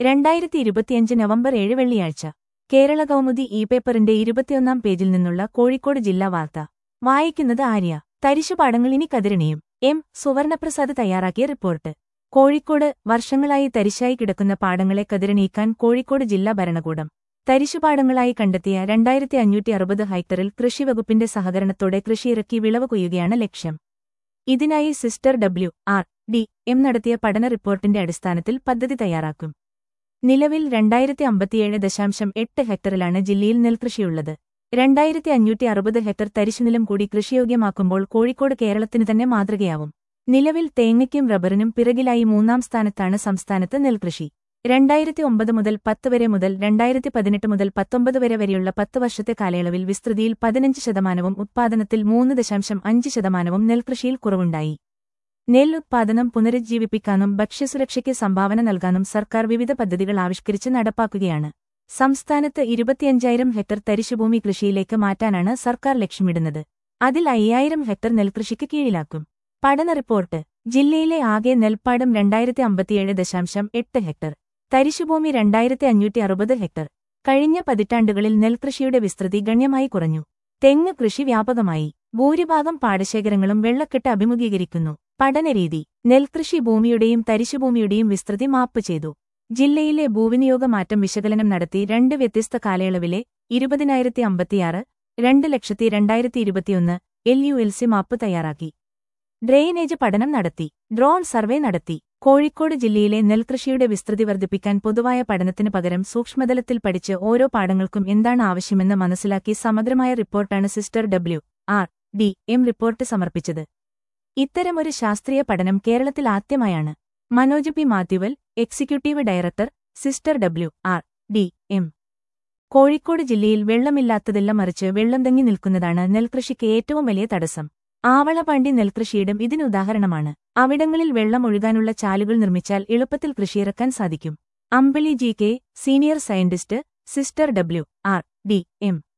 2025 November 7 വെള്ളിയാഴ്ച കേരള കൗമുദി പേപ്പറിന്റെ 21-ാം പേജിൽ നിന്നുള്ള കോഴിക്കോട് ജില്ലാ വാർത്ത വായിക്കുന്നത് ആര്യ. തരിശുപാടങ്ങൾ ഇനി കതിരണിയും. എം. സുവർണപ്രസാദ് തയ്യാറാക്കിയ റിപ്പോർട്ട്. കോഴിക്കോട് വർഷങ്ങളായി തരിശായി കിടക്കുന്ന പാടങ്ങളെ കതിരണിയിക്കാൻ കോഴിക്കോട് ജില്ലാ ഭരണകൂടം തരിശുപാടങ്ങളായി കണ്ടെത്തിയ 2560 ഹെക്ടറിൽ കൃഷിവകുപ്പിന്റെ സഹകരണത്തോടെ കൃഷിയിറക്കി വിളവ് കൊയ്യുകയാണ് ലക്ഷ്യം. ഇതിനായി സിസ്റ്റർ WRDM നടത്തിയ പഠന റിപ്പോർട്ടിന്റെ അടിസ്ഥാനത്തിൽ പദ്ധതി തയ്യാറാക്കും. നിലവിൽ 2057.8 ഹെക്ടറിലാണ് ജില്ലയിൽ നെൽകൃഷിയുള്ളത്. 2560 ഹെക്ടർ തരിശുനിലം കൂടി കൃഷിയോഗ്യമാക്കുമ്പോൾ കോഴിക്കോട് കേരളത്തിന് തന്നെ മാതൃകയാവും. നിലവിൽ തേങ്ങയ്ക്കും റബ്ബറിനും പിറകിലായി 3-ാം സ്ഥാനത്താണ് സംസ്ഥാനത്ത് നെൽകൃഷി. 2009 മുതൽ 10 വരെ മുതൽ 2018 മുതൽ 19 വരെയുള്ള 10 വർഷത്തെ കാലയളവിൽ വിസ്തൃതിയിൽ 15%, ഉത്പാദനത്തിൽ 3.5% നെൽകൃഷിയിൽ കുറവുണ്ടായി. നെൽ ഉത്പാദനം പുനരുജ്ജീവിപ്പിക്കാനും ഭക്ഷ്യസുരക്ഷയ്ക്ക് സംഭാവന നൽകാനും സർക്കാർ വിവിധ പദ്ധതികൾ ആവിഷ്കരിച്ച് നടപ്പാക്കുകയാണ്. സംസ്ഥാനത്ത് 25,000 ഹെക്ടർ തരിശുഭൂമി കൃഷിയിലേക്ക് മാറ്റാനാണ് സർക്കാർ ലക്ഷ്യമിടുന്നത്. അതിൽ 5,000 ഹെക്ടർ നെൽകൃഷിക്ക് കീഴിലാക്കും. പഠന റിപ്പോർട്ട്. ജില്ലയിലെ ആകെ നെൽപ്പാടം 2057.8 ഹെക്ടർ. തരിശുഭൂമി 2560 ഹെക്ടർ. കഴിഞ്ഞ പതിറ്റാണ്ടുകളിൽ നെൽകൃഷിയുടെ വിസ്തൃതി ഗണ്യമായി കുറഞ്ഞു. തെങ്ങ് കൃഷി വ്യാപകമായി. ഭൂരിഭാഗം പാടശേഖരങ്ങളും വെള്ളക്കെട്ട് അഭിമുഖീകരിക്കുന്നു. പഠനരീതി. നെൽകൃഷി ഭൂമിയുടെയും തരിശുഭൂമിയുടെയും വിസ്തൃതി മാപ്പ് ചെയ്തു. ജില്ലയിലെ ഭൂവിനിയോഗ മാറ്റം വിശകലനം നടത്തി 2 വ്യത്യസ്ത കാലയളവിലെ 20,056, 2,02,2021 LULC മാപ്പ് തയ്യാറാക്കി. ഡ്രെയിനേജ് പഠനം നടത്തി. ഡ്രോൺ സർവേ നടത്തി. കോഴിക്കോട് ജില്ലയിലെ നെൽകൃഷിയുടെ വിസ്തൃതി വർദ്ധിപ്പിക്കാൻ പൊതുവായ പഠനത്തിന് പകരം സൂക്ഷ്മതലത്തിൽ പഠിച്ച് ഓരോ പാടങ്ങൾക്കും എന്താണ് ആവശ്യമെന്ന് മനസ്സിലാക്കി സമഗ്രമായ റിപ്പോർട്ടാണ് സിസ്റ്റർ WRDM റിപ്പോർട്ട് സമർപ്പിച്ചത്. ഇത്തരമൊരു ശാസ്ത്രീയ പഠനം കേരളത്തിൽ ആദ്യമായാണ്. മനോജ് പി മാത്യുവൽ, എക്സിക്യൂട്ടീവ് ഡയറക്ടർ, സിസ്റ്റർ WRDM. കോഴിക്കോട് ജില്ലയിൽ വെള്ളമില്ലാത്തതെല്ലാം മറിച്ച് വെള്ളം തങ്ങി നിൽക്കുന്നതാണ് നെൽകൃഷിക്ക് ഏറ്റവും വലിയ തടസ്സം. ആവളപാണ്ടി നെൽകൃഷിയിടം ഇതിനുദാഹരണമാണ്. അവിടങ്ങളിൽ വെള്ളം ഒഴുകാനുള്ള ചാലുകൾ നിർമ്മിച്ചാൽ എളുപ്പത്തിൽ കൃഷിയിറക്കാൻ സാധിക്കും. അമ്പിളി GK, സീനിയർ സയന്റിസ്റ്റ്, സിസ്റ്റർ WRDM.